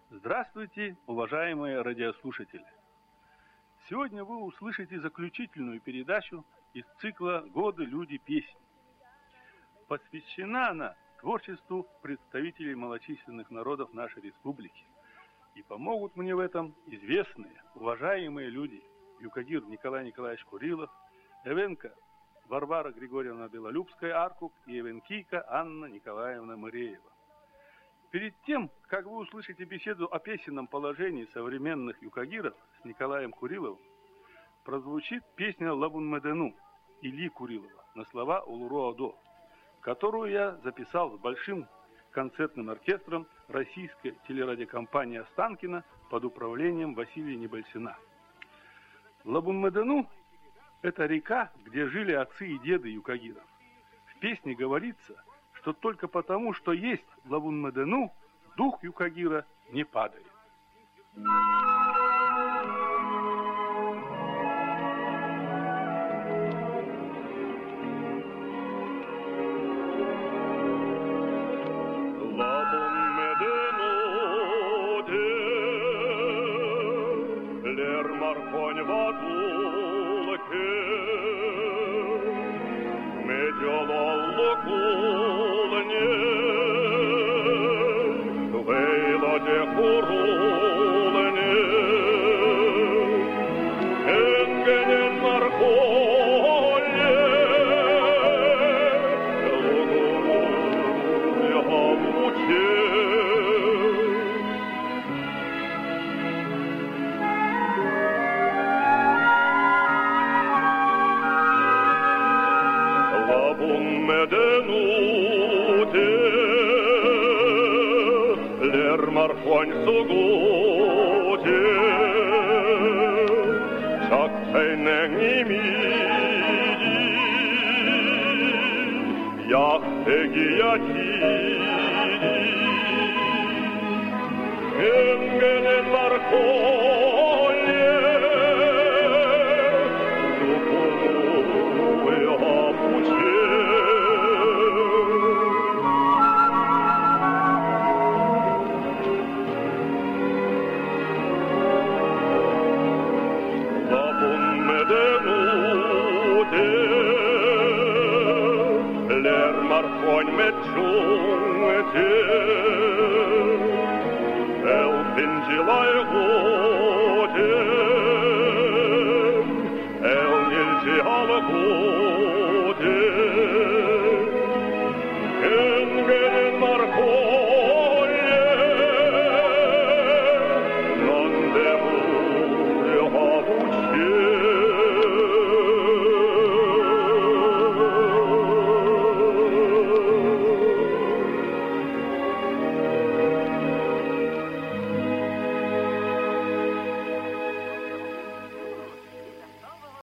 Здравствуйте, уважаемые радиослушатели! Сегодня вы услышите заключительную передачу из цикла «Годы, люди, песни». Посвящена она творчеству представителей малочисленных народов нашей республики. И помогут мне в этом известные, уважаемые люди: юкагир Николай Николаевич Курилов, эвенка Варвара Григорьевна Белолюбская-Аркук и эвенкийка Анна Николаевна Мыреева. Перед тем, как вы услышите беседу о песенном положении современных юкагиров с Николаем Куриловым, прозвучит песня «Лабун-Медену» Ильи Курилова на слова Улуру-Адо, которую я записал с большим концертным оркестром российской телерадиокомпании «Останкино» под управлением Василия Небольсина. Лабун-Медену – это река, где жили отцы и деды юкагиров. В песне говорится, что только потому, что есть Лабун-Медену, дух юкагира не падает. Engelen marco